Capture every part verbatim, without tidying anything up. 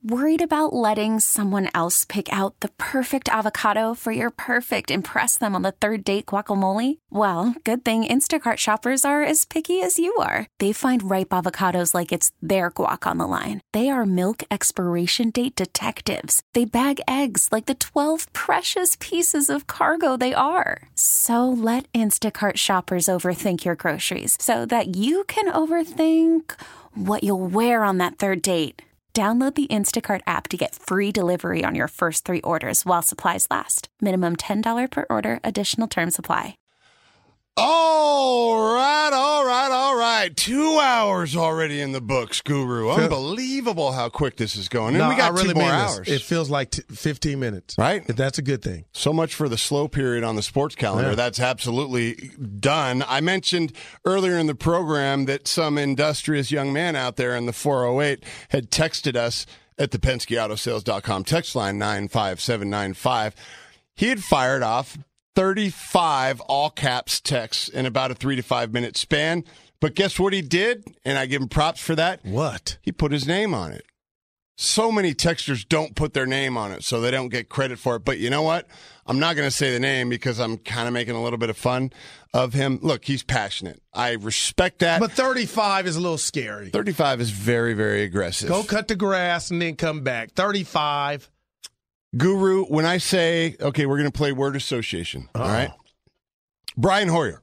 Worried about letting someone else pick out the perfect avocado for your perfect impress them on the third date guacamole? Well, good thing Instacart shoppers are as picky as you are. They find ripe avocados like it's their guac on the line. They are milk expiration date detectives. They bag eggs like the twelve precious pieces of cargo they are. So let Instacart shoppers overthink your groceries so that you can overthink what you'll wear on that third date. Download the Instacart app to get free delivery on your first three orders while supplies last. Minimum ten dollars per order. Additional terms apply. All right, all right, all right. Two hours already in the books, Guru. Unbelievable how quick this is going. And no, we got I really two more mean hours. This. It feels like t- fifteen minutes. Right? That's a good thing. So much for the slow period on the sports calendar. Yeah. That's absolutely done. I mentioned earlier in the program that some industrious young man out there in the four oh eight had texted us at the Penske Auto Sales dot com text line nine five seven nine five. He had fired off thirty-five all caps texts in about a three to five minute span. But guess what he did? And I give him props for that. What? He put his name on it. So many texters don't put their name on it, so they don't get credit for it. But you know what? I'm not going to say the name because I'm kind of making a little bit of fun of him. Look, he's passionate. I respect that. But thirty-five is a little scary. thirty-five is very, very aggressive. Go cut the grass and then come back. thirty-five. Guru, when I say, okay, we're going to play word association, Uh-oh. all right? Brian Hoyer.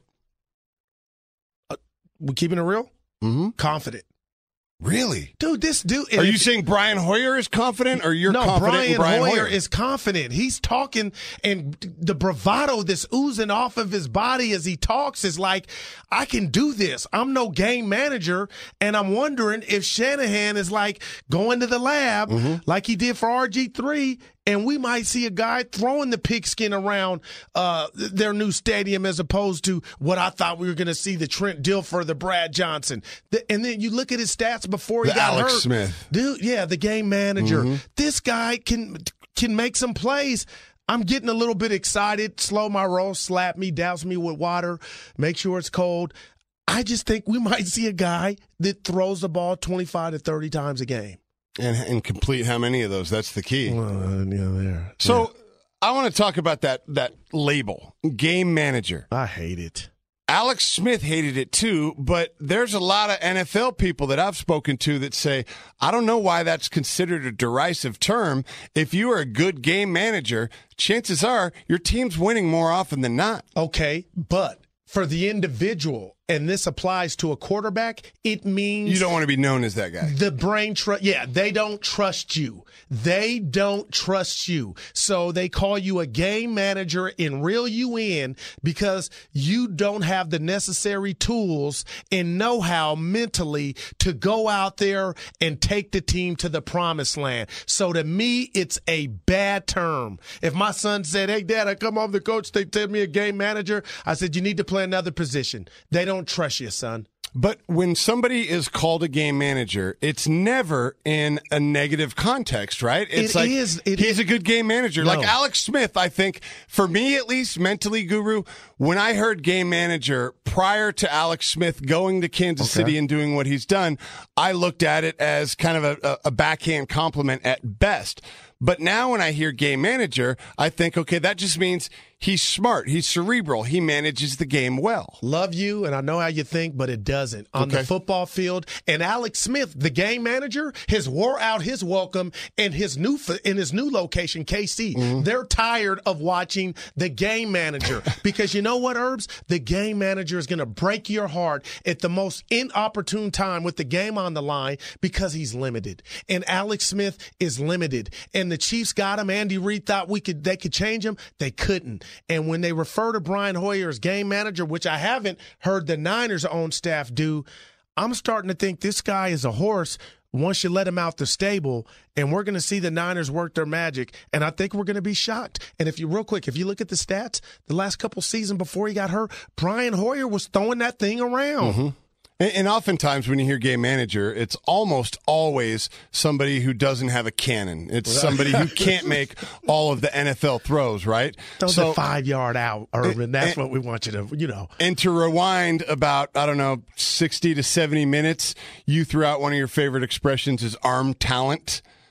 Uh, we keeping it real? Mm-hmm. Confident. Really? Dude, this dude. Are you saying Brian Hoyer is confident or you're no, confident Brian, in Brian Hoyer Hoyer? is confident. He's talking, and the bravado that's oozing off of his body as he talks is like, I can do this. I'm no game manager, and I'm wondering if Shanahan is like going to the lab mm-hmm. like he did for R G three, and we might see a guy throwing the pigskin around uh, their new stadium as opposed to what I thought we were going to see, the Trent Dilfer, the Brad Johnson. The, and then you look at his stats before he the got Alex hurt. Smith. Dude, yeah, the game manager. Mm-hmm. This guy can can make some plays. I'm getting a little bit excited. Slow my roll, slap me, douse me with water, make sure it's cold. I just think we might see a guy that throws the ball twenty-five to thirty times a game. And, and complete how many of those? That's the key. Well, uh, yeah, there. So yeah. I want to talk about that that label, game manager. I hate it. Alex Smith hated it too, but there's a lot of N F L people that I've spoken to that say, I don't know why that's considered a derisive term. If you are a good game manager, chances are your team's winning more often than not. Okay, but for the individual, and this applies to a quarterback, it means you don't want to be known as that guy. The brain trust. Yeah, they don't trust you. They don't trust you. So they call you a game manager and reel you in because you don't have the necessary tools and know-how mentally to go out there and take the team to the promised land. So to me, it's a bad term. If my son said, hey, Dad, I come home, the coach, they tell me a game manager, I said, you need to play another position. They don't trust you, son. But when somebody is called a game manager, it's never in a negative context, right? It's it like is, it he's is. a good game manager. No. Like Alex Smith, I think, for me at least, mentally, Guru, when I heard game manager prior to Alex Smith going to Kansas okay. City and doing what he's done, I looked at it as kind of a, a backhand compliment at best. But now when I hear game manager, I think, okay, that just means he's smart. He's cerebral. He manages the game well. Love you, and I know how you think, but it doesn't. On okay. the football field, and Alex Smith, the game manager, has wore out his welcome in his new in his new location, K C. Mm-hmm. They're tired of watching the game manager because you know what, Herbs? The game manager is going to break your heart at the most inopportune time with the game on the line because he's limited. And Alex Smith is limited. And the Chiefs got him. Andy Reid thought we could they could change him. They couldn't. And when they refer to Brian Hoyer as game manager, which I haven't heard the Niners' own staff do, I'm starting to think this guy is a horse once you let him out the stable, and we're going to see the Niners work their magic, and I think we're going to be shocked. And if you, real quick, if you look at the stats, the last couple seasons before he got hurt, Brian Hoyer was throwing that thing around. Mm-hmm. And, and oftentimes when you hear game manager, it's almost always somebody who doesn't have a cannon. It's somebody who can't make all of the N F L throws, right? Throw so, the five-yard out, Urban. And, That's and, what we want you to, you know. And to rewind about, I don't know, sixty to seventy minutes, you threw out one of your favorite expressions is arm talent.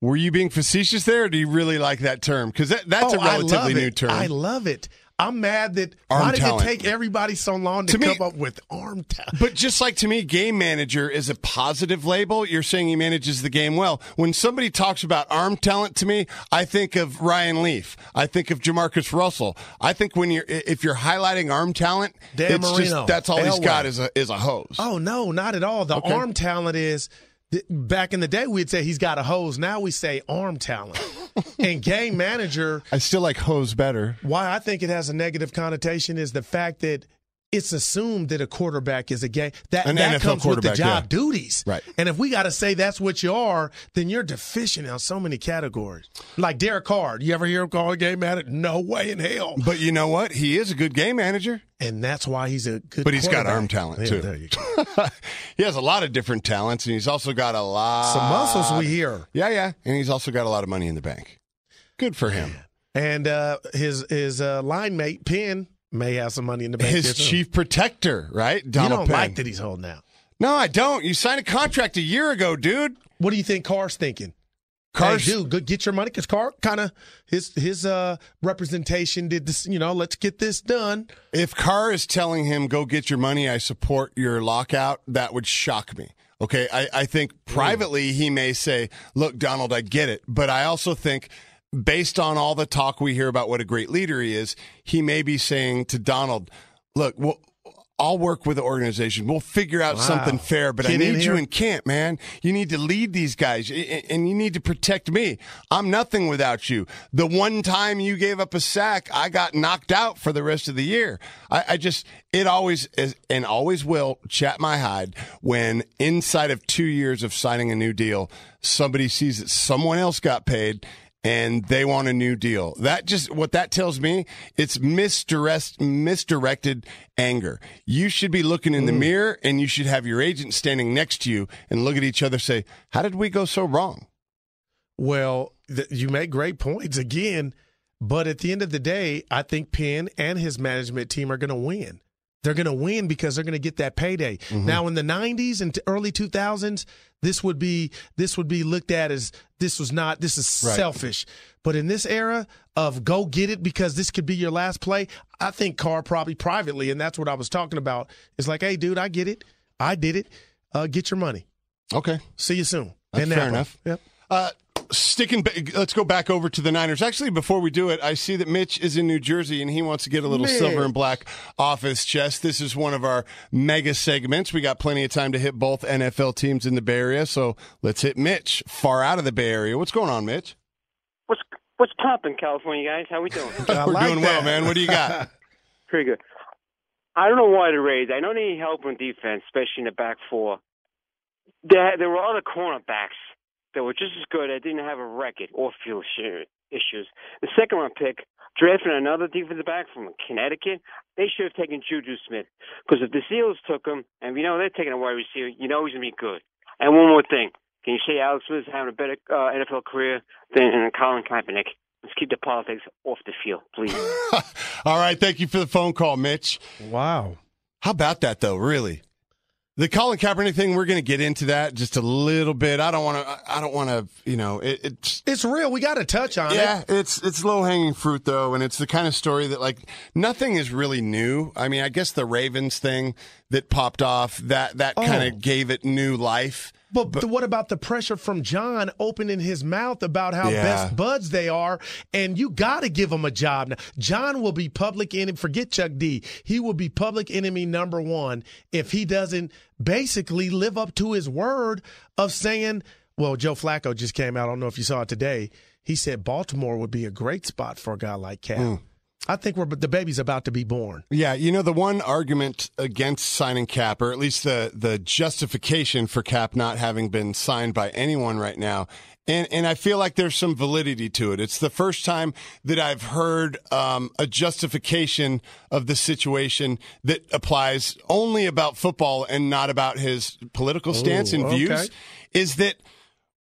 Were you being facetious there, or do you really like that term? Because that, that's oh, a relatively new term. I love it. I'm mad that arm why did talent. it take everybody so long to, to come me, up with arm talent? But just like to me, game manager is a positive label. You're saying he manages the game well. When somebody talks about arm talent to me, I think of Ryan Leaf. I think of Jamarcus Russell. I think when you're if you're highlighting arm talent, Dan it's Marino, just that's all Elway. he's got is a is a hose. Oh no, not at all. The Okay. arm talent is back in the day we'd say he's got a hose. Now we say arm talent. And game manager, I still like hose better. why I think it has a negative connotation is the fact that it's assumed that a quarterback is a game that An that N F L comes with the quarterback, job yeah. duties. Right. And if we got to say that's what you are, then you're deficient in so many categories. Like Derek Carr, you ever hear him call a game manager? No way in hell. But you know what? He is a good game manager. And that's why he's a good. But he's got quarterback. arm talent, Yeah, too. there you go. He has a lot of different talents, and he's also got a lot Some muscles we hear. Yeah, yeah, and he's also got a lot of money in the bank. Good for him. And uh, his his uh, line mate Penn may have some money in the bank. His there, too. chief protector, right? Donald you don't Penn. like that he's holding out. No, I don't. You signed a contract a year ago, dude. What do you think Carr's thinking? Carr's, Hey, dude, good, get your money because Carr kind of his his uh, representation did this. You know, let's get this done. if Carr is telling him, go get your money, I support your lockout, that would shock me. Okay, I, I think privately he may say, look, Donald, I get it. But I also think based on all the talk we hear about what a great leader he is, he may be saying to Donald, look, well, I'll work with the organization. We'll figure out Wow. something fair, but Kid I in need you here. in camp, man. You need to lead these guys, a- and you need to protect me. I'm nothing without you. The one time you gave up a sack, I got knocked out for the rest of the year. I, I just, it always is, and always will chat my hide when inside of two years of signing a new deal, somebody sees that someone else got paid and they want a new deal. That just, what that tells me, it's misdirect, misdirected anger. You should be looking in the mirror, and you should have your agent standing next to you and look at each other and say, how did we go so wrong? Well, th- you make great points again, but at the end of the day, I think Penn and his management team are going to win. They're going to win because they're going to get that payday. Mm-hmm. Now, in the nineties and early two thousands, this would be this would be looked at as this was not this is Right. selfish. But in this era of go get it because this could be your last play, I think Carr probably privately, and that's what I was talking about, is like, hey, dude, I get it, I did it. Uh, get your money. Okay. See you soon. That's In fair Napa. enough. Yep. Uh, sticking, ba- let's go back over to the Niners. Actually, before we do it, I see that Mitch is in New Jersey and he wants to get a little Mitch. silver and black off his chest. This is one of our mega segments. We got plenty of time to hit both N F L teams in the Bay Area, so let's hit Mitch, far out of the Bay Area. What's going on, Mitch? What's what's poppin', California guys? How we doing? I We're like doing well, that. man. What do you got? Pretty good. I don't know why the Rays. I know they need help on defense, especially in the back four. There, there were other cornerbacks that were just as good that didn't have a record or field share issues. The second round pick, drafting another defensive back from Connecticut, they should have taken Juju Smith. Because if the Seals took him, and you know they're taking a wide receiver, you know he's going to be good. And one more thing. Can you say Alex Smith is having a better uh, N F L career than Colin Kaepernick? Let's keep the politics off the field, please. All right, thank you for the phone call, Mitch. Wow. How about that, though, really? The Colin Kaepernick thing, we're going to get into that just a little bit. I don't want to, I don't want to, you know, it, it's, It's real. We got to touch on yeah, it. it's it's low hanging fruit though, and it's the kind of story that like nothing is really new. I mean, I guess the Ravens thing that popped off that that kind Oh. of gave it new life. But, but what about the pressure from John opening his mouth about how Yeah. best buds they are? And you got to give him a job now. John will be public enemy. Forget Chuck D. He will be public enemy number one if he doesn't basically live up to his word of saying, well, Joe Flacco just came out. I don't know if you saw it today. He said Baltimore would be a great spot for a guy like Cap. Mm. I think we're the baby's about to be born. Yeah, you know, the one argument against signing Cap, or at least the the justification for Cap not having been signed by anyone right now, and and I feel like there's some validity to it. It's the first time that I've heard um, a justification of the situation that applies only about football and not about his political stance and okay. views, is that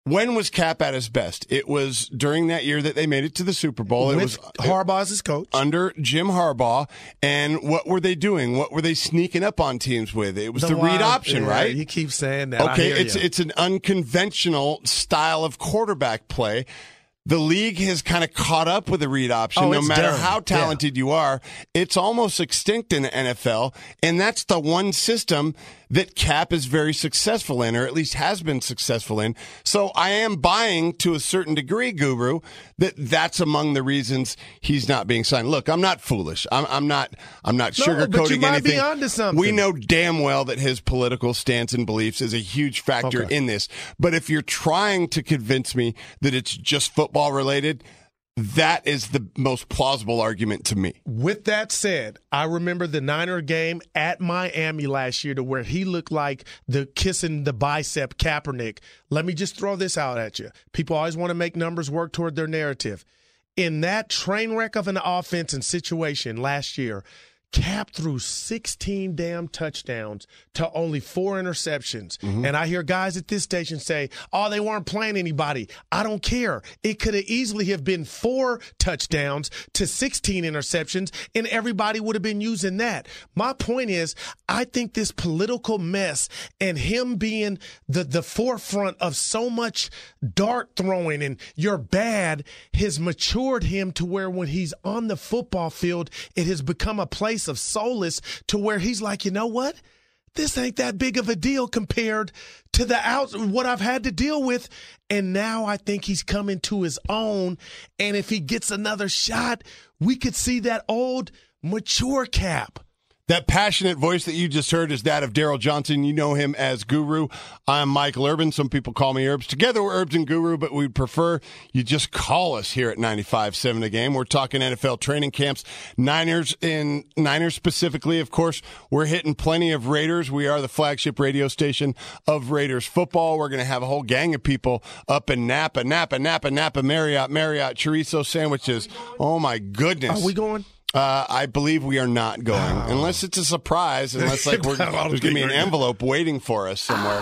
When was Cap at his best? It was during that year that they made it to the Super Bowl. It With was Harbaugh as his coach. Under Jim Harbaugh. And what were they doing? What were they sneaking up on teams with? It was the, The read wild- option, yeah, right? You keep saying that. I Okay, hear it's you. it's an unconventional style of quarterback play. The league has kind of caught up with the read option. Oh, no it's matter done. how talented you are, it's almost extinct in the N F L. And that's the one system that Cap is very successful in, or at least has been successful in. So I am buying to a certain degree, Guru, that that's among the reasons he's not being signed. Look, I'm not foolish. I'm, I'm not. I'm not No, sugarcoating but you might anything. be onto something. We know damn well that his political stance and beliefs is a huge factor Okay. in this. But if you're trying to convince me that it's just football related, that is the most plausible argument to me. With that said, I remember the Niner game at Miami last year to where he looked like the kissing the bicep Kaepernick. Let me just throw this out at you. People always want to make numbers work toward their narrative. In that train wreck of an offense and situation last year, Cap threw sixteen damn touchdowns to only four interceptions. Mm-hmm. And I hear guys at this station say, oh, they weren't playing anybody. I don't care. It could have easily have been four touchdowns to sixteen interceptions, and everybody would have been using that. My point is, I think this political mess and him being the, the forefront of so much dart throwing and you're bad has matured him to where when he's on the football field, it has become a place of solace to where he's like, you know what? This ain't that big of a deal compared to the out what I've had to deal with. And now I think he's coming to his own. And if he gets another shot, we could see that old mature Cap. That passionate voice that you just heard is that of Daryl Johnson. You know him as Guru. I'm Michael Urban. Some people call me Herbs. Together we're Herbs and Guru, but we'd prefer you just call us here at ninety-five point seven The Game. We're talking N F L training camps, Niners in Niners specifically. Of course, we're hitting plenty of Raiders. We are the flagship radio station of Raiders football. We're going to have a whole gang of people up in Napa, Napa, Napa, Napa, Marriott, Marriott, chorizo sandwiches. Oh my goodness. Are we going? Uh, I believe we are not going, oh. unless it's a surprise, unless like we're, there's going to be an envelope waiting for us somewhere.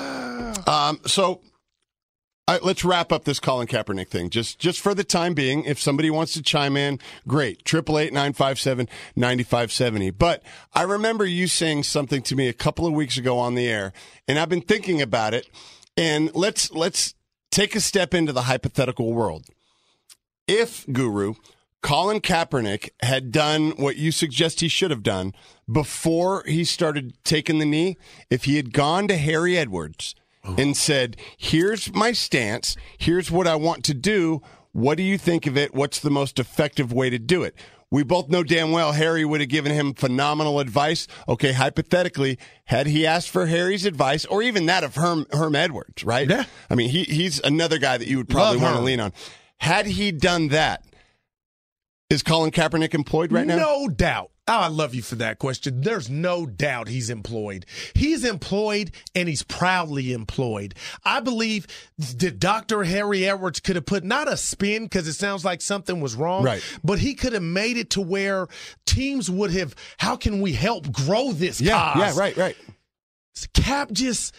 um, so uh, let's wrap up this Colin Kaepernick thing, just just for the time being. If somebody wants to chime in, great. Triple eight nine five seven ninety five seventy. But I remember you saying something to me a couple of weeks ago on the air, and I've been thinking about it. And let's let's take a step into the hypothetical world. If Guru, Colin Kaepernick had done what you suggest he should have done before he started taking the knee, if he had gone to Harry Edwards oh. and said, here's my stance, here's what I want to do, what do you think of it, what's the most effective way to do it? We both know damn well Harry would have given him phenomenal advice. Okay, hypothetically, had he asked for Harry's advice, or even that of Herm, Herm Edwards, right? Yeah. I mean, he, he's another guy that you would probably want to lean on. Had he done that, is Colin Kaepernick employed right now? No doubt. Oh, I love you for that question. There's no doubt he's employed. He's employed, and he's proudly employed. I believe that Doctor Harry Edwards could have put not a spin because it sounds like something was wrong, right. but he could have made it to where teams would have, how can we help grow this yeah, cause? Yeah, right, right. Cap just...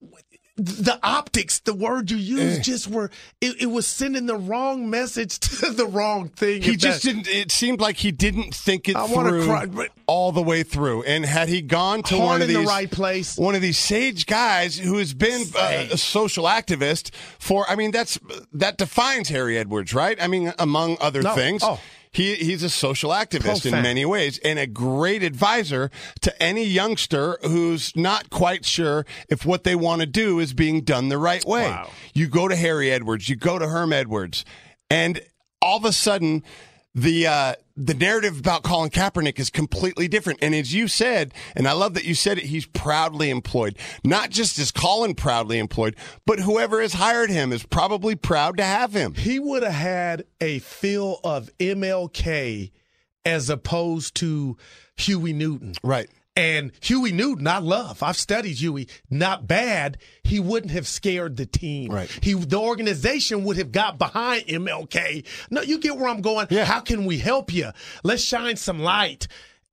The optics, the word you used, just were, it, it was sending the wrong message to the wrong thing. He just that, didn't, it seemed like he didn't think it I through cry, but all the way through. And had he gone to one of in these, the right place. one of these sage guys who has been uh, a social activist for, I mean, that's, that defines Harry Edwards, right? I mean, among other no. things. Oh. He he's a social activist Profound. in many ways and a great advisor to any youngster who's not quite sure if what they want to do is being done the right way. Wow. You go to Harry Edwards, you go to Herm Edwards, and all of a sudden the uh, the narrative about Colin Kaepernick is completely different. And as you said, and I love that you said it, he's proudly employed. Not just is Colin proudly employed, but whoever has hired him is probably proud to have him. He would have had a feel of M L K as opposed to Huey Newton. Right. And Huey Newton, I love. I've studied Huey. Not bad. He wouldn't have scared the team. Right. He, the organization would have got behind M L K. No, you get where I'm going. Yeah. How can we help you? Let's shine some light.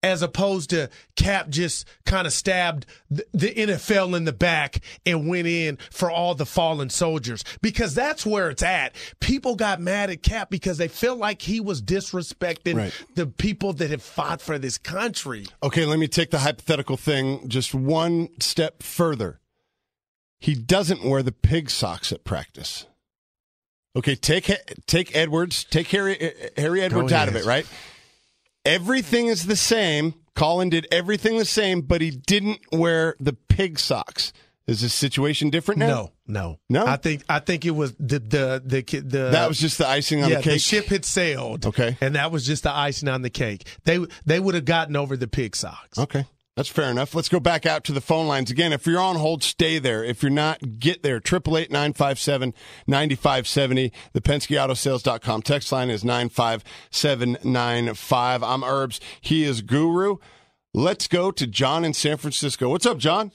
as opposed to Cap just kind of stabbed the, the N F L in the back and went in for all the fallen soldiers, because that's where it's at. People got mad at Cap because they felt like he was disrespecting right. the people that have fought for this country. Okay, let me take the hypothetical thing just one step further. He doesn't wear the pig socks at practice. Okay, take take Edwards, take Harry Harry Edwards oh, out yes. of it, right? Everything is the same. Colin did everything the same, but he didn't wear the pig socks. Is this situation different now? No, no, no. I think I think it was the the the, the that was just the icing on yeah, the cake. The ship had sailed. Okay, and that was just the icing on the cake. They they would have gotten over the pig socks. Okay. That's fair enough. Let's go back out to the phone lines. Again, if you're on hold, stay there. If you're not, get there. eight eight eight, nine five seven, nine five seven zero. The Penske Auto Sales dot com text line is nine five seven nine five. I'm Herbs. He is Guru. Let's go to John in San Francisco. What's up, John?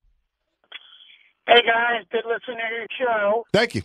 Hey, guys. Good listening to your show. Thank you.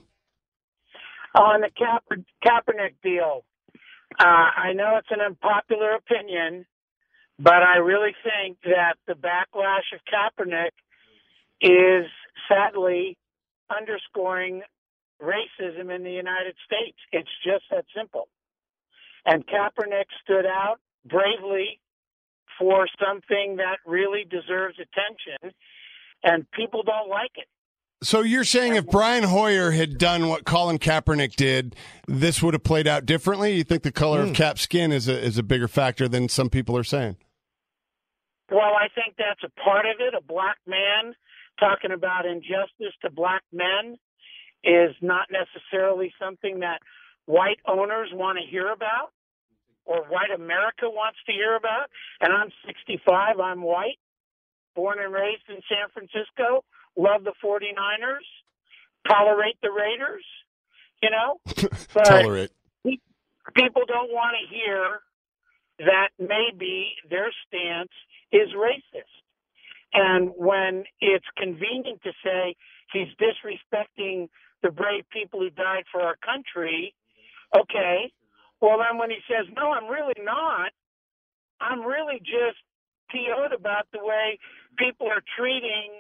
On the Kaep- Kaepernick deal, uh, I know it's an unpopular opinion, but I really think that the backlash of Kaepernick is sadly underscoring racism in the United States. It's just that simple. And Kaepernick stood out bravely for something that really deserves attention, and people don't like it. So you're saying if Brian Hoyer had done what Colin Kaepernick did, this would have played out differently? You think the color mm. of Cap's skin is a, is a bigger factor than some people are saying? Well, I think that's a part of it. A black man talking about injustice to black men is not necessarily something that white owners want to hear about or white America wants to hear about. And I'm sixty-five. I'm white, born and raised in San Francisco, love the forty-niners, tolerate the Raiders, you know. But tolerate. People don't want to hear that maybe their stance is racist. And when it's convenient to say he's disrespecting the brave people who died for our country, okay, well then when he says, no, I'm really not, I'm really just P O'd about the way people are treating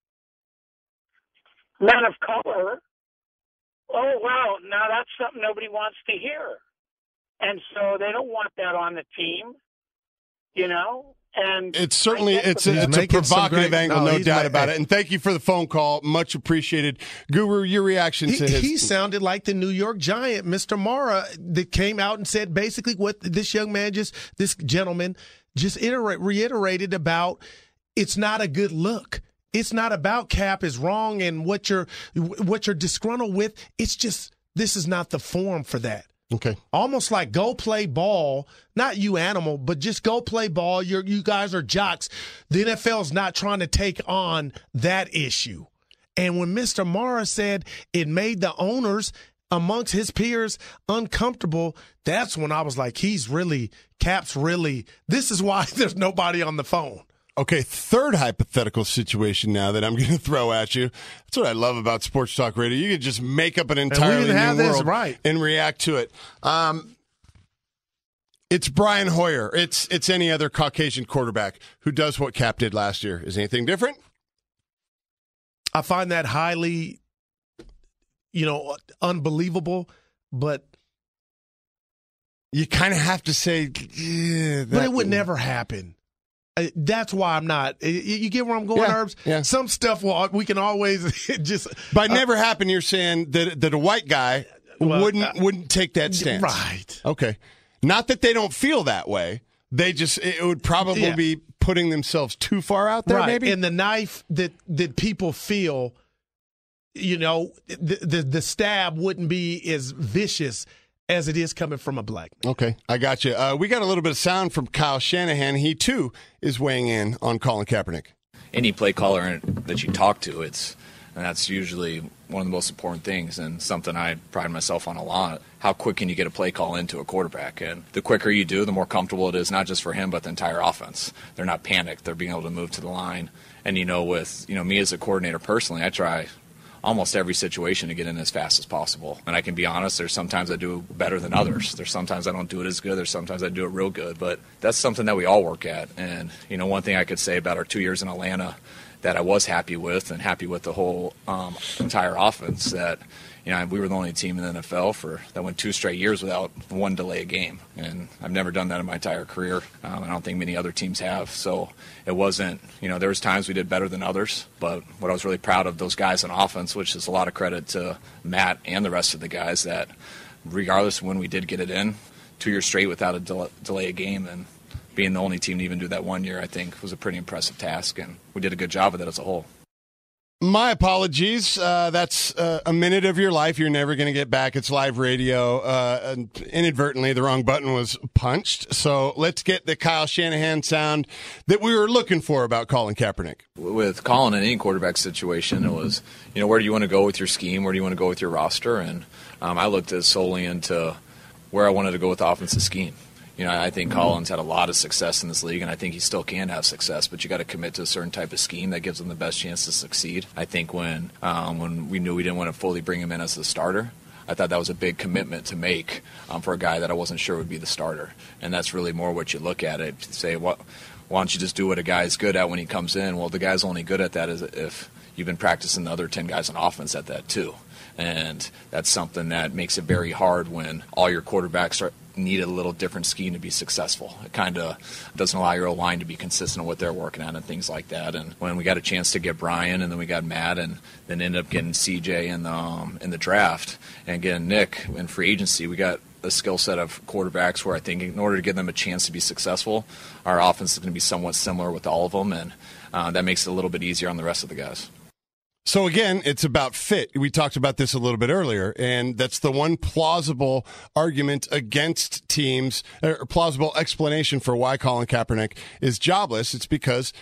men of color, oh, wow, now that's something nobody wants to hear. And so they don't want that on the team, you know? And it's certainly it's a, it's a provocative great, angle, no, no doubt about it. And thank you for the phone call, much appreciated. Guru, your reaction he, to his? He sounded like the New York Giant, Mister Mara, that came out and said basically what this young man just, this gentleman, just iterate, reiterated about. It's not a good look. It's not about Cap is wrong and what you're what you're disgruntled with. It's just this is not the form for that. Okay. Almost like go play ball, not you animal, but just go play ball. You're, you guys are jocks. The N F L's not trying to take on that issue. And when Mister Mara said it made the owners amongst his peers uncomfortable, that's when I was like, he's really, Cap's really, this is why there's nobody on the phone. Okay, third hypothetical situation now that I'm going to throw at you. That's what I love about Sports Talk Radio. You can just make up an entirely new have world this, right. and react to it. Um, it's Brian Hoyer. It's it's any other Caucasian quarterback who does what Cap did last year. Is anything different? I find that highly, you know, unbelievable, but you kind of have to say, yeah, but it would never happen. That's why I'm not. You get where I'm going, yeah, Herbs? Yeah. Some stuff will, we can always just. By uh, never happen, you're saying that that a white guy well, wouldn't uh, wouldn't take that stance, right? Okay, not that they don't feel that way. They just it would probably yeah. be putting themselves too far out there, right. maybe. And the knife that that people feel, you know, the the, the stab wouldn't be as vicious as it is coming from a black man. Okay, I got you. Uh, we got a little bit of sound from Kyle Shanahan. He, too, is weighing in on Colin Kaepernick. Any play caller that you talk to, it's and that's usually one of the most important things and something I pride myself on a lot. How quick can you get a play call into a quarterback? And the quicker you do, the more comfortable it is, not just for him, but the entire offense. They're not panicked. They're being able to move to the line. And, you know, with you know me as a coordinator personally, I try almost every situation to get in as fast as possible. And I can be honest, there's sometimes I do better than others. There's sometimes I don't do it as good. There's sometimes I do it real good. But that's something that we all work at. And, you know, one thing I could say about our two years in Atlanta that I was happy with and happy with the whole um, entire offense that, you know, we were the only team in the N F L for that went two straight years without one delay game, and I've never done that in my entire career. Um, I don't think many other teams have. So it wasn't, you know, there was times we did better than others, but what I was really proud of those guys on offense, which is a lot of credit to Matt and the rest of the guys, that regardless of when we did get it in, two years straight without a del- delay a game, and being the only team to even do that one year, I think was a pretty impressive task, and we did a good job of it as a whole. My apologies. Uh, that's uh, a minute of your life you're never going to get back. It's live radio. Uh, and inadvertently, the wrong button was punched. So let's get the Kyle Shanahan sound that we were looking for about Colin Kaepernick. With Colin in any quarterback situation, it was, you know, where do you want to go with your scheme? Where do you want to go with your roster? And um, I looked as solely into where I wanted to go with the offensive scheme. You know, I think Colin's had a lot of success in this league, and I think he still can have success, but you got to commit to a certain type of scheme that gives him the best chance to succeed. I think when um, when we knew we didn't want to fully bring him in as the starter, I thought that was a big commitment to make um, for a guy that I wasn't sure would be the starter. And that's really more what you look at it. Say, what, why don't you just do what a guy's good at when he comes in? Well, the guy's only good at that is if you've been practicing the other ten guys on offense at that too. And that's something that makes it very hard when all your quarterbacks are need a little different scheme to be successful. It kind of doesn't allow your O-line to be consistent with what they're working on and things like that. And when we got a chance to get Brian, and then we got Matt, and then ended up getting C J in the, um, in the draft, and getting Nick in free agency, we got a skill set of quarterbacks where I think in order to give them a chance to be successful, our offense is going to be somewhat similar with all of them, and uh, that makes it a little bit easier on the rest of the guys. So again, it's about fit. We talked about this a little bit earlier, and that's the one plausible argument against teams, or plausible explanation for why Colin Kaepernick is jobless. It's because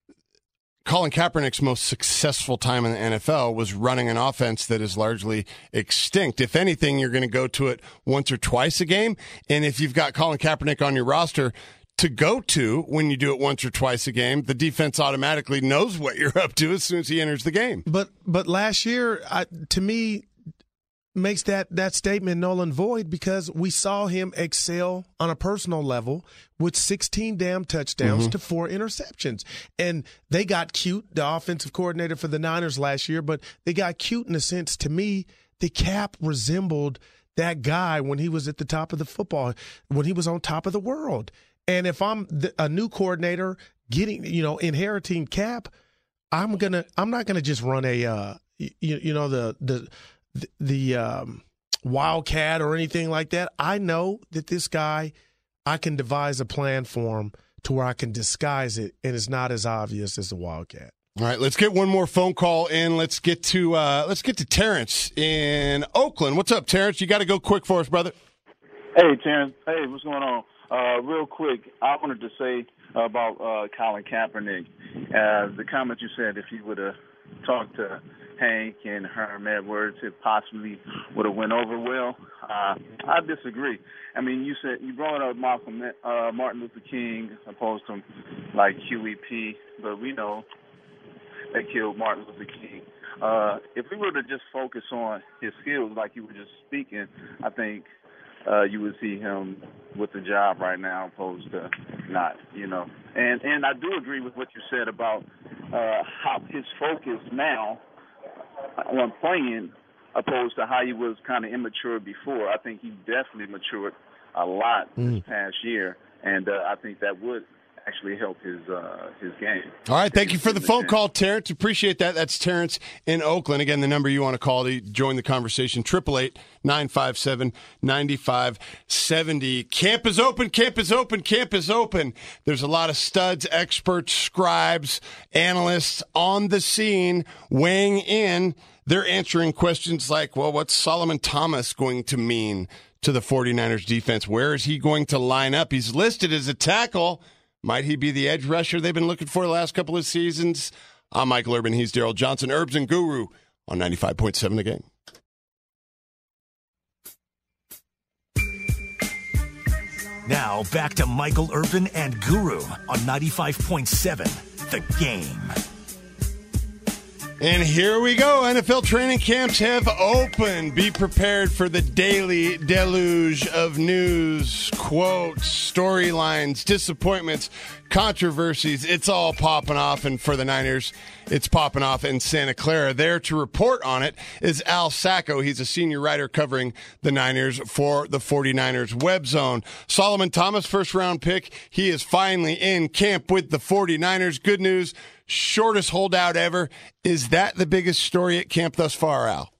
Colin Kaepernick's most successful time in the N F L was running an offense that is largely extinct. If anything, you're going to go to it once or twice a game, and if you've got Colin Kaepernick on your roster to go to when you do it once or twice a game, the defense automatically knows what you're up to as soon as he enters the game. But but last year, I, to me, makes that, that statement null and void because we saw him excel on a personal level with sixteen damn touchdowns mm-hmm. to four interceptions. And they got cute, the offensive coordinator for the Niners last year, but they got cute in a sense. To me, the Cap resembled that guy when he was at the top of the football, when he was on top of the world. And if I'm the, a new coordinator getting, you know, inheriting Cap, I'm gonna, I'm not gonna just run a, uh, you, you know, the the the, the um, Wildcat or anything like that. I know that this guy, I can devise a plan for him to where I can disguise it, and it's not as obvious as the Wildcat. All right, let's get one more phone call in. Let's get to uh, let's get to Terrence in Oakland. What's up, Terrence? You got to go quick for us, brother. Hey, Terrence. Hey, what's going on? Uh, real quick, I wanted to say about uh, Colin Kaepernick. Uh, the comment you said, if you would have talked to Hank and Herm Edwards, it possibly would have went over well. Uh, I disagree. I mean, you said you brought up Malcolm, uh, Martin Luther King opposed to like Q E P, but we know they killed Martin Luther King. Uh, if we were to just focus on his skills, like you were just speaking, I think uh, you would see him with the job right now, opposed to not, you know. And and I do agree with what you said about uh, how his focus now on playing, opposed to how he was kind of immature before. I think he definitely matured a lot mm. this past year, and uh, I think that would actually help his uh, his game. All right, thank you for the phone call, Terrence. Appreciate that. That's Terrence in Oakland. Again, the number you want to call to join the conversation, eight eight eight, nine five seven, nine five seven zero. Camp is open, camp is open, camp is open. There's a lot of studs, experts, scribes, analysts on the scene weighing in. They're answering questions like, well, what's Solomon Thomas going to mean to the 49ers defense? Where is he going to line up? He's listed as a tackle. Might he be the edge rusher they've been looking for the last couple of seasons? I'm Michael Urban. He's Daryl Johnson. Herbs and Guru on ninety-five point seven The Game. Now back to Michael Urban and Guru on ninety-five point seven The Game. And here we go. N F L training camps have opened. Be prepared for the daily deluge of news, quotes, storylines, disappointments, controversies. It's all popping off. And for the Niners, it's popping off in Santa Clara. There to report on it is Al Sacco. He's a senior writer covering the Niners for the 49ers Web Zone. Solomon Thomas, first round pick. He is finally in camp with the 49ers. Good news. Shortest holdout ever. Is that the biggest story at camp thus far, Al?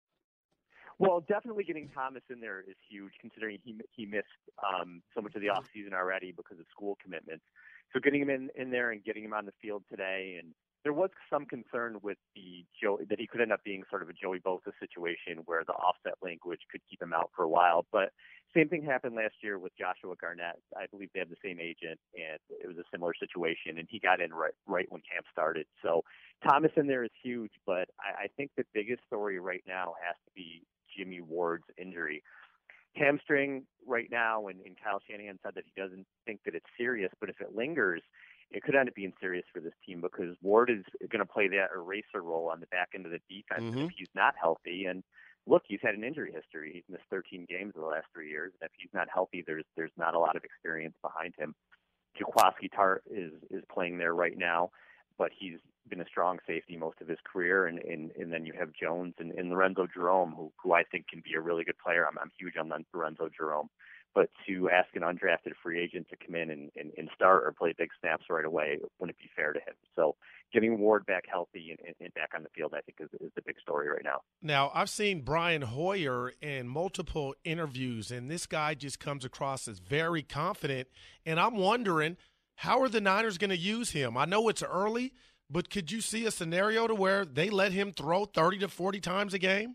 Well, definitely getting Thomas in there is huge, considering he he missed um, so much of the offseason already because of school commitments. So getting him in, in there and getting him on the field today, and there was some concern with the Joe that he could end up being sort of a Joey Bosa situation where the offset language could keep him out for a while. But same thing happened last year with Joshua Garnett. I believe they have the same agent, and it was a similar situation, and he got in right right when camp started. So Thomas in there is huge, but I, I think the biggest story right now has to be Jimmy Ward's injury. Hamstring right now, and, and Kyle Shanahan said that he doesn't think that it's serious, but if it lingers, it could end up being serious for this team because Ward is going to play that eraser role on the back end of the defense mm-hmm. if he's not healthy. And look, he's had an injury history. He's missed thirteen games in the last three years. And if he's not healthy, there's there's not a lot of experience behind him. Jaquiski Tartt is is playing there right now, but he's been a strong safety most of his career. And and, and then you have Jones and, and Lorenzo Jerome, who who I think can be a really good player. I'm I'm huge on Lorenzo Jerome. But to ask an undrafted free agent to come in and, and, and start or play big snaps right away wouldn't be fair to him. So getting Ward back healthy and, and back on the field, I think, is, is the big story right now. Now, I've seen Brian Hoyer in multiple interviews, and this guy just comes across as very confident. And I'm wondering, how are the Niners going to use him? I know it's early, but could you see a scenario to where they let him throw thirty to forty times a game?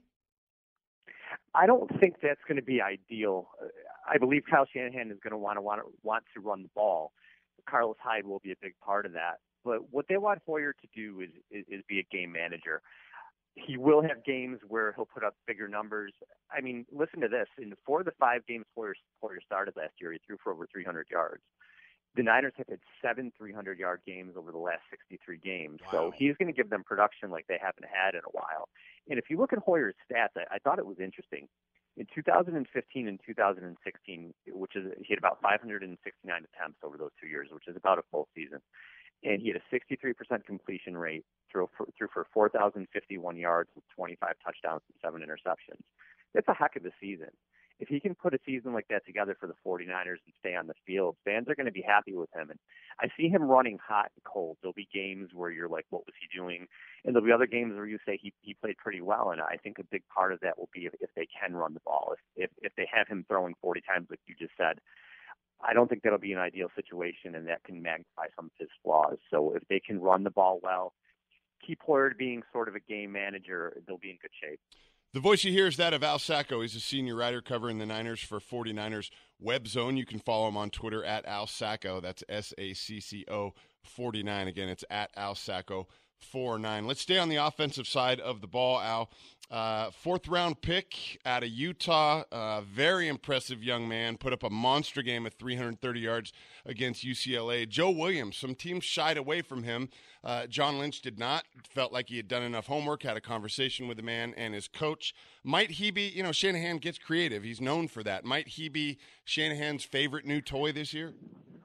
I don't think that's going to be ideal. I believe Kyle Shanahan is going to want to want to want to run the ball. Carlos Hyde will be a big part of that. But what they want Hoyer to do is, is, is be a game manager. He will have games where he'll put up bigger numbers. I mean, listen to this. In four of the five games Hoyer, Hoyer started last year, he threw for over three hundred yards. The Niners have had seven three hundred-yard games over the last sixty-three games. Wow. So he's going to give them production like they haven't had in a while. And if you look at Hoyer's stats, I, I thought it was interesting. In two thousand fifteen and two thousand sixteen, which is he had about five hundred sixty-nine attempts over those two years, which is about a full season. And he had a sixty-three percent completion rate, threw for, threw for four thousand fifty-one yards with twenty-five touchdowns and seven interceptions. That's a heck of a season. If he can put a season like that together for the 49ers and stay on the field, fans are going to be happy with him. And I see him running hot and cold. There'll be games where you're like, what was he doing? And there'll be other games where you say he, he played pretty well. And I think a big part of that will be if, if they can run the ball. If, if if they have him throwing forty times like you just said, I don't think that'll be an ideal situation, and that can magnify some of his flaws. So if they can run the ball well, keep Hoyer being sort of a game manager, they'll be in good shape. The voice you hear is that of Al Sacco. He's a senior writer covering the Niners for 49ers Web Zone. You can follow him on Twitter at Al Sacco. That's S A C C O forty-nine. Again, it's at Al Sacco forty-nine. Let's stay on the offensive side of the ball, Al. Uh, fourth round pick out of Utah. Uh, very impressive young man. Put up a monster game at three hundred thirty yards against U C L A. Joe Williams, some teams shied away from him. Uh, John Lynch did not. Felt like he had done enough homework, had a conversation with the man and his coach. Might he be, you know, Shanahan gets creative. He's known for that. Might he be Shanahan's favorite new toy this year?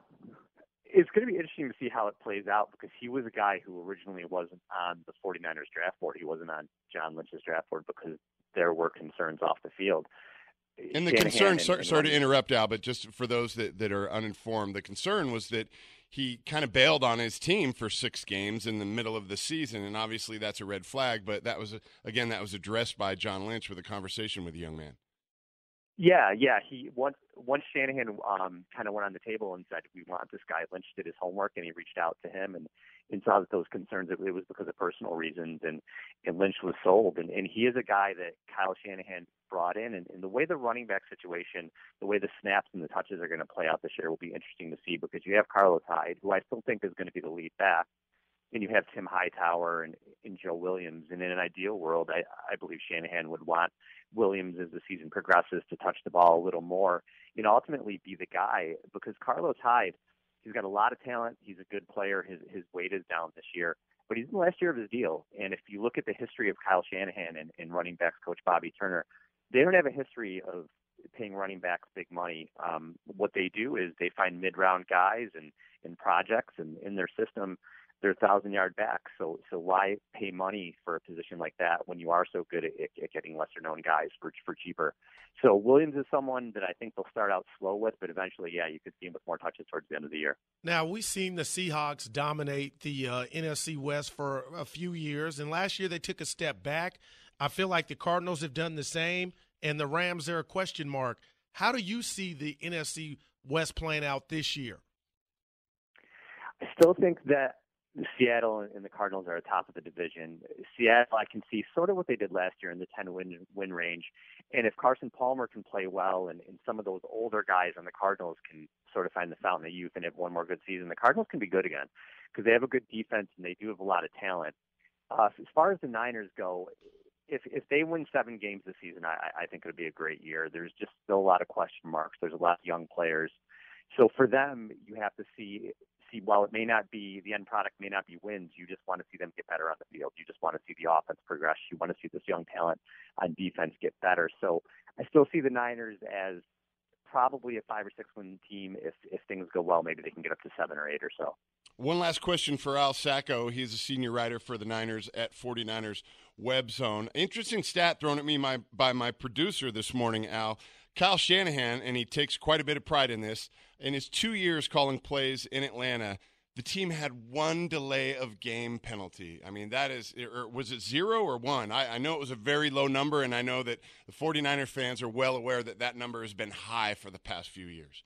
It's going to be interesting to see how it plays out because he was a guy who originally wasn't on the 49ers draft board. He wasn't on John Lynch's draft board because there were concerns off the field. And the Shanahan concern, and, sorry, and sorry to interrupt, Al, but just for those that, that are uninformed, the concern was that he kind of bailed on his team for six games in the middle of the season, and obviously that's a red flag, but that was, again, that was addressed by John Lynch with a conversation with the young man. Yeah, yeah. He once once Shanahan um, kind of went on the table and said, "We want this guy." Lynch did his homework, and he reached out to him and, and saw that those concerns it, it was because of personal reasons, and, and Lynch was sold. And, and he is a guy that Kyle Shanahan brought in, and, and the way the running back situation, the way the snaps and the touches are going to play out this year will be interesting to see because you have Carlos Hyde, who I still think is going to be the lead back. And you have Tim Hightower and, and Joe Williams. And in an ideal world, I, I believe Shanahan would want Williams, as the season progresses, to touch the ball a little more and ultimately be the guy because Carlos Hyde, he's got a lot of talent. He's a good player. His his weight is down this year. but he's in the last year of his deal. And if you look at the history of Kyle Shanahan and, and running backs coach Bobby Turner, they don't have a history of paying running backs big money. Um, what they do is they find mid-round guys and, and projects, and in their system, they're thousand-yard backs. So, so why pay money for a position like that when you are so good at, at getting lesser-known guys for for cheaper? So Williams is someone that I think they'll start out slow with, but eventually, yeah, you could see him with more touches towards the end of the year. Now, we've seen the Seahawks dominate the uh, N F C West for a few years, and last year they took a step back. I feel like the Cardinals have done the same, and the Rams are a question mark. How do you see the N F C West playing out this year? I still think that Seattle and the Cardinals are at the top of the division. Seattle, I can see sort of what they did last year in the ten win win range. And if Carson Palmer can play well and, and some of those older guys on the Cardinals can sort of find the fountain of youth and have one more good season, the Cardinals can be good again because they have a good defense and they do have a lot of talent. Uh, as far as the Niners go, if if they win seven games this season, I, I think it would be a great year. There's just still a lot of question marks. There's a lot of young players. So for them, you have to see see while it may not be the end product may not be wins, you just want to see them get better on the field. You just want to see the offense progress. You want to see this young talent on defense get better. So I still see the Niners as probably a five or six win team. If if things go well, maybe they can get up to seven or eight or so. One last question for Al Sacco. He's a senior writer for the Niners at forty-niners Web Zone. Interesting stat thrown at me my, by my producer this morning, Al. Kyle Shanahan, and he takes quite a bit of pride in this, in his two years calling plays in Atlanta, the team had one delay of game penalty. I mean, that is, or was it zero or one? I, I know it was a very low number, and I know that the forty-niner fans are well aware that that number has been high for the past few years.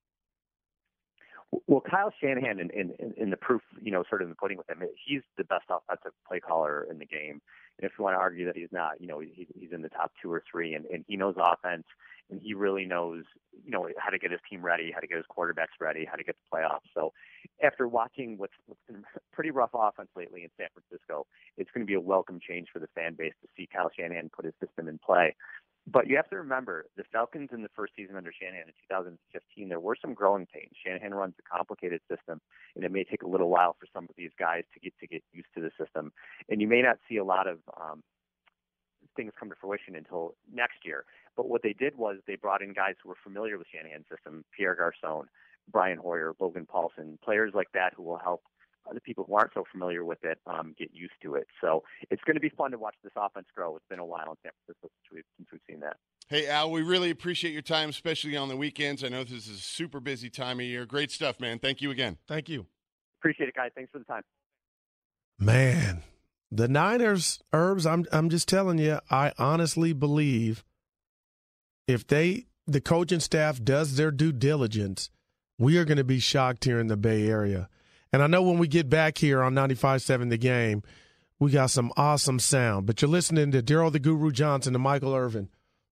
Well, Kyle Shanahan, in, in, in the proof, you know, sort of in the pudding with him, he's the best offensive play caller in the game. And if you want to argue that he's not, you know, he's, he's in the top two or three, and, and he knows offense, and he really knows, you know, how to get his team ready, how to get his quarterbacks ready, how to get the playoffs. So after watching what's, what's been pretty rough offense lately in San Francisco, it's going to be a welcome change for the fan base to see Kyle Shanahan put his system in play. But you have to remember, the Falcons in the first season under Shanahan in two thousand fifteen, there were some growing pains. Shanahan runs a complicated system, and it may take a little while for some of these guys to get to get used to the system. And you may not see a lot of um, things come to fruition until next year. But what they did was they brought in guys who were familiar with Shanahan's system, Pierre Garçon, Brian Hoyer, Logan Paulson, players like that who will help the people who aren't so familiar with it um, get used to it. So it's going to be fun to watch this offense grow. It's been a while in San Francisco since we've, since we've seen that. Hey, Al, we really appreciate your time, especially on the weekends. I know this is a super busy time of year. Great stuff, man. Thank you again. Thank you. Appreciate it, guys. Thanks for the time. Man, the Niners, Herbs, I'm I'm just telling you, I honestly believe if they, the coaching staff does their due diligence, we are going to be shocked here in the Bay Area. And I know when we get back here on ninety-five point seven The Game, we got some awesome sound. But you're listening to Daryl the Guru Johnson and Michael Irvin.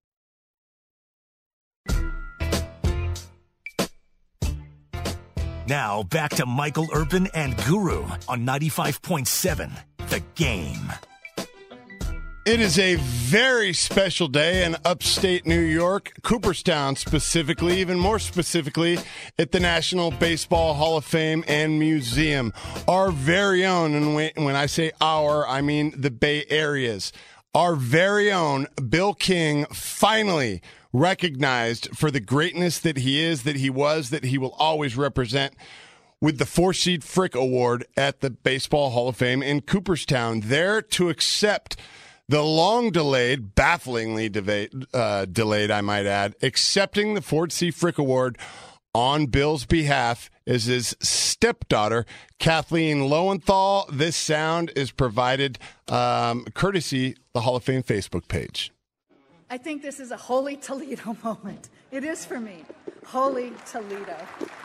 Now back to Michael Irvin and Guru on ninety-five point seven The Game. It is a very special day in upstate New York, Cooperstown specifically, even more specifically at the National Baseball Hall of Fame and Museum. Our very own, and when I say our, I mean the Bay Area's, our very own Bill King finally recognized for the greatness that he is, that he was, that he will always represent, with the Four-Seed Frick Award at the Baseball Hall of Fame in Cooperstown, there to accept the long-delayed, bafflingly delayed, uh, delayed, I might add, accepting the Ford C. Frick Award on Bill's behalf is his stepdaughter, Kathleen Lowenthal. This sound is provided um, courtesy the Hall of Fame Facebook page. I think this is a Holy Toledo moment. It is for me. Holy Toledo.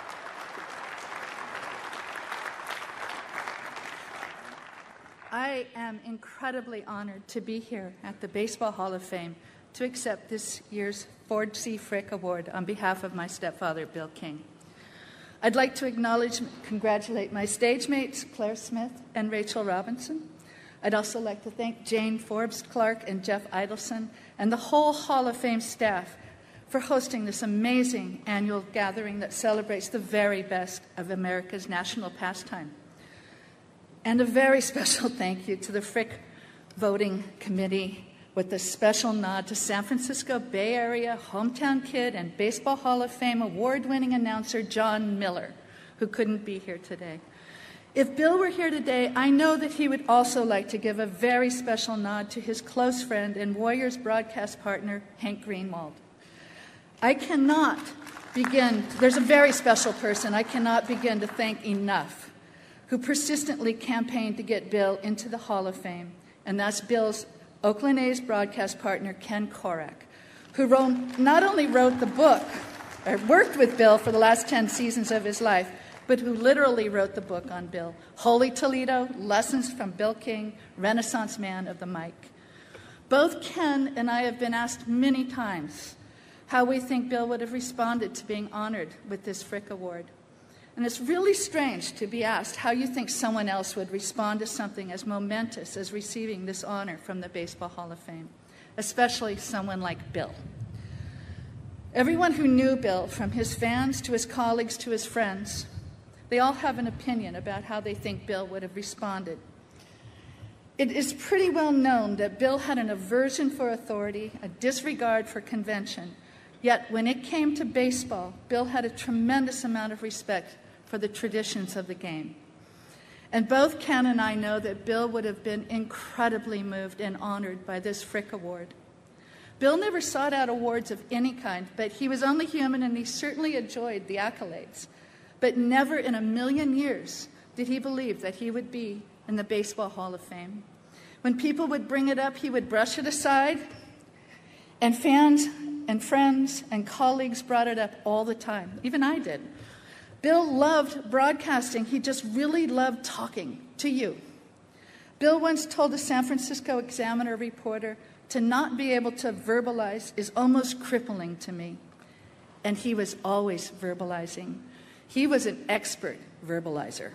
I am incredibly honored to be here at the Baseball Hall of Fame to accept this year's Ford C. Frick Award on behalf of my stepfather, Bill King. I'd like to acknowledge and congratulate my stage mates, Claire Smith and Rachel Robinson. I'd also like to thank Jane Forbes Clark and Jeff Idelson and the whole Hall of Fame staff for hosting this amazing annual gathering that celebrates the very best of America's national pastime. And a very special thank you to the Frick Voting Committee, with a special nod to San Francisco Bay Area hometown kid and Baseball Hall of Fame award-winning announcer John Miller, who couldn't be here today. If Bill were here today, I know that he would also like to give a very special nod to his close friend and Warriors broadcast partner, Hank Greenwald. I cannot begin, there's a very special person I cannot begin to thank enough, who persistently campaigned to get Bill into the Hall of Fame, and that's Bill's Oakland A's broadcast partner, Ken Korak, who wrote, not only wrote the book, or worked with Bill for the last ten seasons of his life, but who literally wrote the book on Bill, Holy Toledo, Lessons from Bill King, Renaissance Man of the Mic. Both Ken and I have been asked many times how we think Bill would have responded to being honored with this Frick Award. And it's really strange to be asked how you think someone else would respond to something as momentous as receiving this honor from the Baseball Hall of Fame, especially someone like Bill. Everyone who knew Bill, from his fans to his colleagues to his friends, they all have an opinion about how they think Bill would have responded. It is pretty well known that Bill had an aversion for authority, a disregard for convention. Yet when it came to baseball, Bill had a tremendous amount of respect for the traditions of the game. And both Ken and I know that Bill would have been incredibly moved and honored by this Frick Award. Bill never sought out awards of any kind, but he was only human and he certainly enjoyed the accolades. But never in a million years did he believe that he would be in the Baseball Hall of Fame. When people would bring it up, he would brush it aside, and fans and friends and colleagues brought it up all the time. Even I did. Bill loved broadcasting. He just really loved talking to you. Bill once told a San Francisco Examiner reporter, "To not be able to verbalize is almost crippling to me." And he was always verbalizing. He was an expert verbalizer.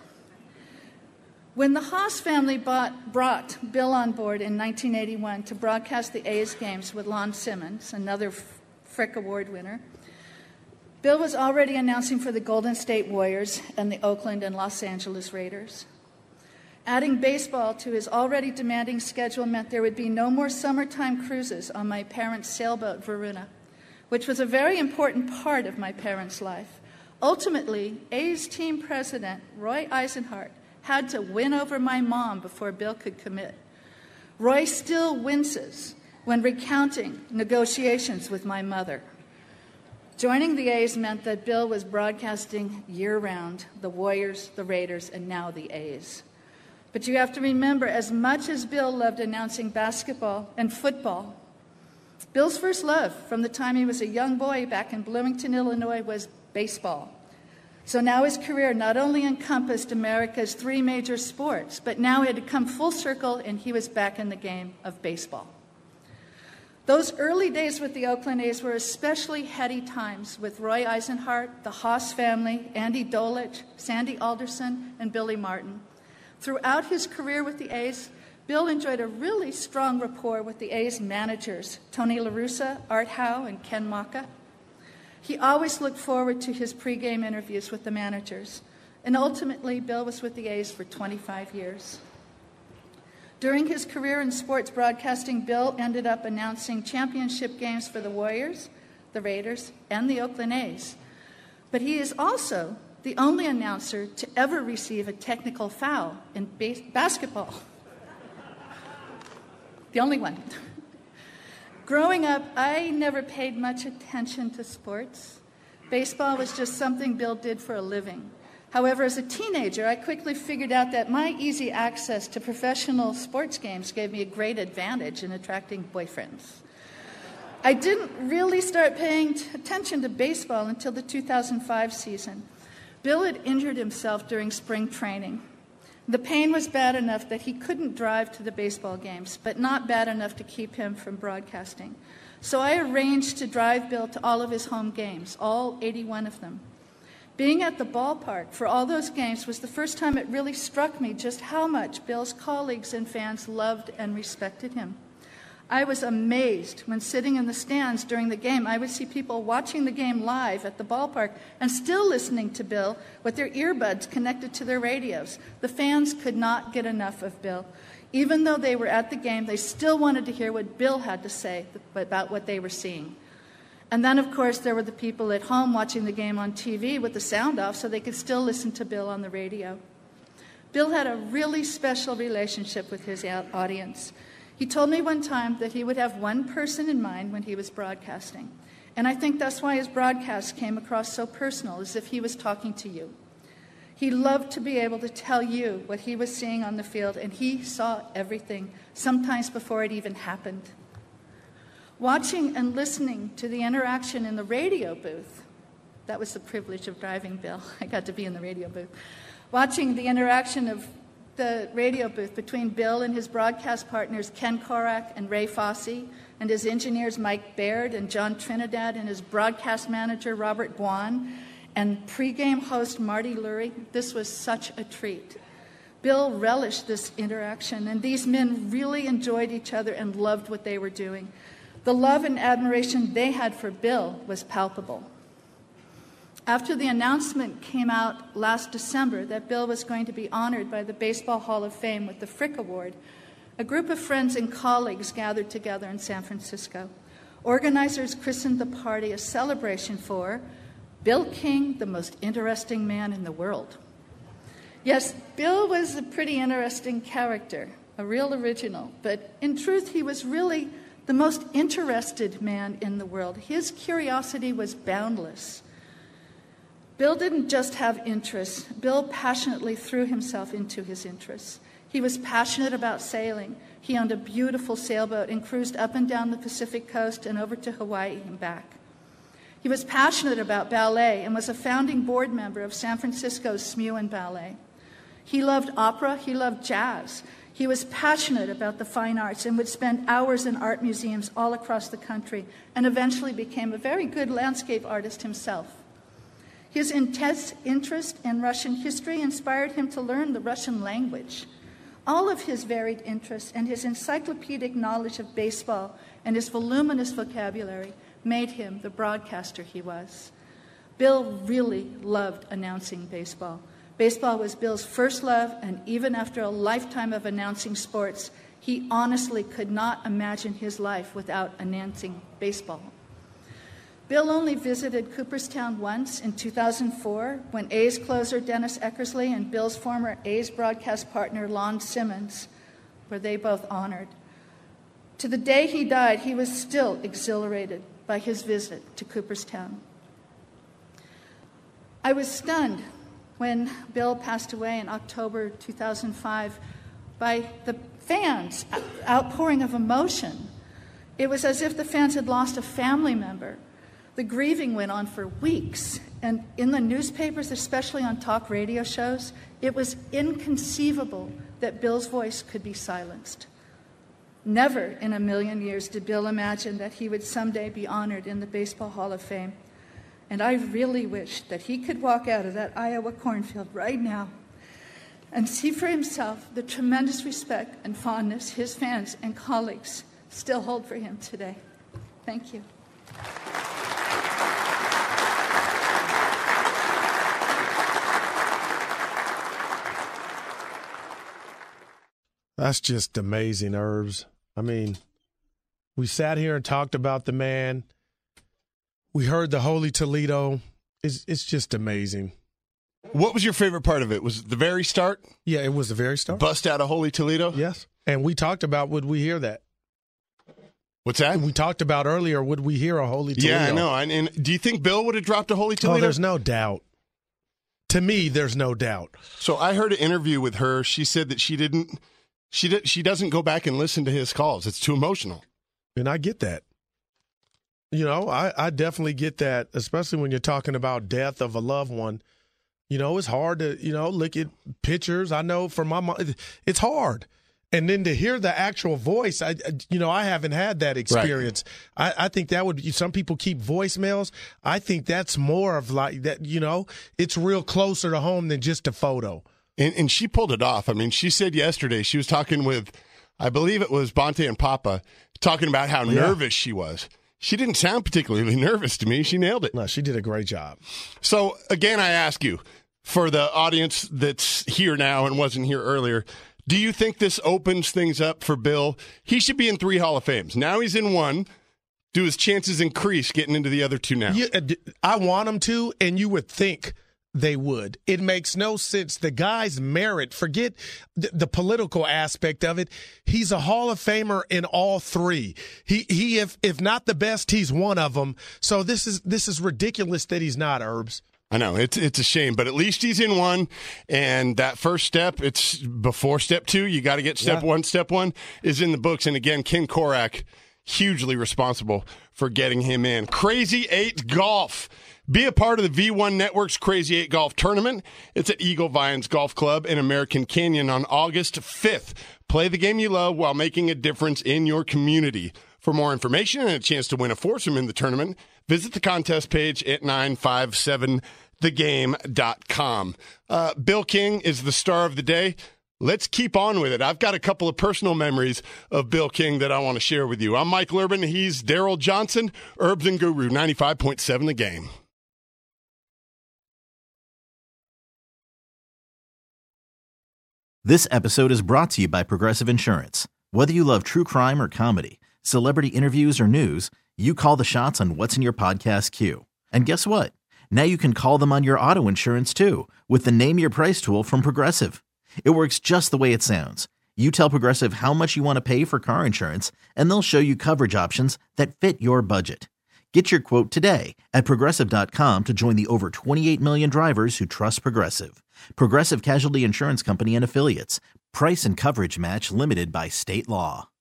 When the Haas family bought, brought Bill on board in nineteen eighty-one to broadcast the A's games with Lon Simmons, another Frick Award winner, Bill was already announcing for the Golden State Warriors and the Oakland and Los Angeles Raiders. Adding baseball to his already demanding schedule meant there would be no more summertime cruises on my parents' sailboat, Varuna, which was a very important part of my parents' life. Ultimately, A's team president, Roy Eisenhart, had to win over my mom before Bill could commit. Roy still winces when recounting negotiations with my mother. Joining the A's meant that Bill was broadcasting year-round, the Warriors, the Raiders, and now the A's. But you have to remember, as much as Bill loved announcing basketball and football, Bill's first love from the time he was a young boy back in Bloomington, Illinois, was baseball. So now his career not only encompassed America's three major sports, but now it had come full circle and he was back in the game of baseball. Those early days with the Oakland A's were especially heady times with Roy Eisenhart, the Haas family, Andy Dolich, Sandy Alderson, and Billy Martin. Throughout his career with the A's, Bill enjoyed a really strong rapport with the A's managers, Tony La Russa, Art Howe, and Ken Maka. He always looked forward to his pregame interviews with the managers, and ultimately, Bill was with the A's for twenty-five years. During his career in sports broadcasting, Bill ended up announcing championship games for the Warriors, the Raiders, and the Oakland A's. But he is also the only announcer to ever receive a technical foul in base- basketball. The only one. Growing up, I never paid much attention to sports. Baseball was just something Bill did for a living. However, as a teenager, I quickly figured out that my easy access to professional sports games gave me a great advantage in attracting boyfriends. I didn't really start paying t- attention to baseball until the two thousand five season. Bill had injured himself during spring training. The pain was bad enough that he couldn't drive to the baseball games, but not bad enough to keep him from broadcasting. So I arranged to drive Bill to all of his home games, all eighty-one of them. Being at the ballpark for all those games was the first time it really struck me just how much Bill's colleagues and fans loved and respected him. I was amazed when sitting in the stands during the game. I would see people watching the game live at the ballpark and still listening to Bill with their earbuds connected to their radios. The fans could not get enough of Bill. Even though they were at the game, they still wanted to hear what Bill had to say about what they were seeing. And then, of course, there were the people at home watching the game on T V with the sound off so they could still listen to Bill on the radio. Bill had a really special relationship with his audience. He told me one time that he would have one person in mind when he was broadcasting. And I think that's why his broadcasts came across so personal, as if he was talking to you. He loved to be able to tell you what he was seeing on the field, and he saw everything, sometimes before it even happened. Watching and listening to the interaction in the radio booth, that was the privilege of driving Bill. I got to be in the radio booth. Watching the interaction of the radio booth between Bill and his broadcast partners, Ken Korak and Ray Fosse, and his engineers, Mike Baird and John Trinidad, and his broadcast manager, Robert Guan, and pregame host, Marty Lurie. This was such a treat. Bill relished this interaction, and these men really enjoyed each other and loved what they were doing. The love and admiration they had for Bill was palpable. After the announcement came out last December that Bill was going to be honored by the Baseball Hall of Fame with the Frick Award, a group of friends and colleagues gathered together in San Francisco. Organizers christened the party a celebration for Bill King, the most interesting man in the world. Yes, Bill was a pretty interesting character, a real original, but in truth, he was really the most interested man in the world. His curiosity was boundless. Bill didn't just have interests. Bill passionately threw himself into his interests. He was passionate about sailing. He owned a beautiful sailboat and cruised up and down the Pacific coast and over to Hawaii and back. He was passionate about ballet and was a founding board member of San Francisco's Smuin Ballet. He loved opera. He loved jazz. He was passionate about the fine arts and would spend hours in art museums all across the country and eventually became a very good landscape artist himself. His intense interest in Russian history inspired him to learn the Russian language. All of his varied interests and his encyclopedic knowledge of baseball and his voluminous vocabulary made him the broadcaster he was. Bill really loved announcing baseball. Baseball was Bill's first love, and even after a lifetime of announcing sports, he honestly could not imagine his life without announcing baseball. Bill only visited Cooperstown once in two thousand four when A's closer Dennis Eckersley and Bill's former A's broadcast partner Lon Simmons were they both honored. To the day he died, he was still exhilarated by his visit to Cooperstown. I was stunned when Bill passed away in October two thousand five by the fans' outpouring of emotion. It was as if the fans had lost a family member. The grieving went on for weeks, and in the newspapers, especially on talk radio shows, it was inconceivable that Bill's voice could be silenced. Never in a million years did Bill imagine that he would someday be honored in the Baseball Hall of Fame. And I really wish that he could walk out of that Iowa cornfield right now and see for himself the tremendous respect and fondness his fans and colleagues still hold for him today. Thank you. That's just amazing, Herbs. I mean, we sat here and talked about the man. We heard the Holy Toledo. It's, it's just amazing. What was your favorite part of it? Was it the very start? Yeah, it was the very start. Bust out a Holy Toledo? Yes. And we talked about, would we hear that? What's that? We talked about earlier, would we hear a Holy Toledo? Yeah, I know. And, and do you think Bill would have dropped a Holy Toledo? Oh, there's no doubt. To me, there's no doubt. So I heard an interview with her. She said that she didn't, she did, she doesn't go back and listen to his calls. It's too emotional. And I get that. You know, I, I definitely get that, especially when you're talking about death of a loved one. You know, it's hard to, you know, look at pictures. I know for my mom, it's hard. And then to hear the actual voice, I, you know, I haven't had that experience. Right. I, I think that would, some people keep voicemails. I think that's more of like that, you know, it's real closer to home than just a photo. And, and she pulled it off. I mean, she said yesterday, she was talking with, I believe it was Bonte and Papa, talking about how Yeah. nervous she was. She didn't sound particularly nervous to me. She nailed it. No, she did a great job. So, again, I ask you, for the audience that's here now and wasn't here earlier, do you think this opens things up for Bill? He should be in three Hall of Fames. Now he's in one. Do his chances increase getting into the other two now? You, I want them to, and you would think they would. It makes no sense. The guy's merit, forget the, the political aspect of it. He's a Hall of Famer in all three. He he if if not the best, he's one of them. So this is this is ridiculous that he's not, Herbs. I know it's it's a shame, but at least he's in one. And that first step, it's before step two. You got to get step Yeah. one. Step one is in the books. And again, Ken Korak, hugely responsible for getting him in. Crazy Eight Golf. Be a part of the V one Network's Crazy Eight Golf Tournament. It's at Eagle Vines Golf Club in American Canyon on August fifth. Play the game you love while making a difference in your community. For more information and a chance to win a foursome in the tournament, visit the contest page at nine five seven the game dot com. Uh, Bill King is the star of the day. Let's keep on with it. I've got a couple of personal memories of Bill King that I want to share with you. I'm Michael Urban. He's Daryl Johnson, Herbs and Guru, ninety-five point seven The Game. This episode is brought to you by Progressive Insurance. Whether you love true crime or comedy, celebrity interviews or news, you call the shots on what's in your podcast queue. And guess what? Now you can call them on your auto insurance too with the Name Your Price tool from Progressive. It works just the way it sounds. You tell Progressive how much you want to pay for car insurance, and they'll show you coverage options that fit your budget. Get your quote today at Progressive dot com to join the over twenty-eight million drivers who trust Progressive. Progressive Casualty Insurance Company and Affiliates. Price and coverage match limited by state law.